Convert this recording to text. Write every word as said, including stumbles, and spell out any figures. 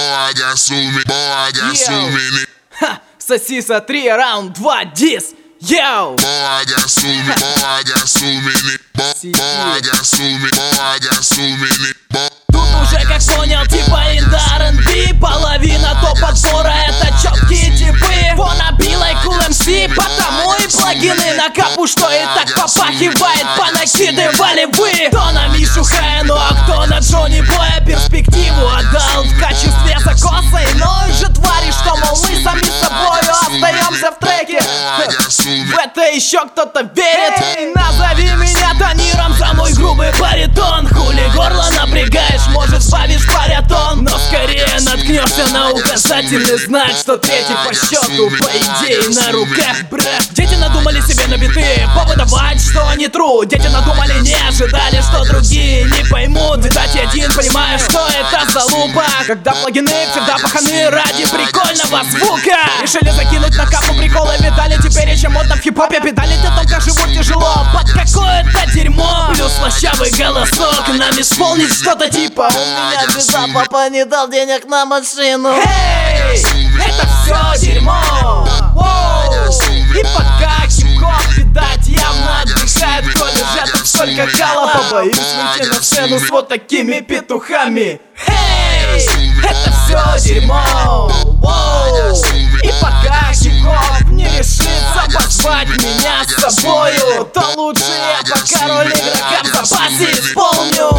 Ха, Сосиса три, раунд два, дис. Йоу! Тут уже, как понял, типа инда ар энд би. Половина топ-подбора — это четкие типы. Wannabe like Cool эм си, потому и плагины на капу, что и так попахивает. Понакидывали вы. Кто на Мишу Хэну, а кто на Джонни Боя. Перспективу отдал в качестве закоса иной же твари, что, мол, мы сами с собою остаемся в треке. В это еще кто-то верит. Эй, назови меня тониром за мой грубый баритон. Хули горло напрягаешь, может сбавишь баритон, но скорее наткнешься на указательный знак, что третий по счету, по идее, на руках, брат. Дети надумали себе на биты повыдавать, что они тру. Дети надумали, не ожидали, что другие не поймут. Видать, я один понимаю, что это за лупа, когда плагины всегда паханы ради прикольного звука. Решили закинуть на капу приколы, видали, теперь еще модно в хип-хопе. Педалить о том, как живут тяжело под какое-то дерьмо. Плюс слащавый голосок, нам исполнить что-то типа: у меня беда, папа не дал денег на машину. Эй, это все дерьмо. Воу. И пока хип-хоп, видать, явно отдыхает, кто лежат тут столько кала. Побоюсь выйти на сцену с вот такими петухами. Эй, это все дерьмо. Воу. И пока хип-хоп не решится позвать меня с собою, то лучше я пока роль игрока в запасе исполню.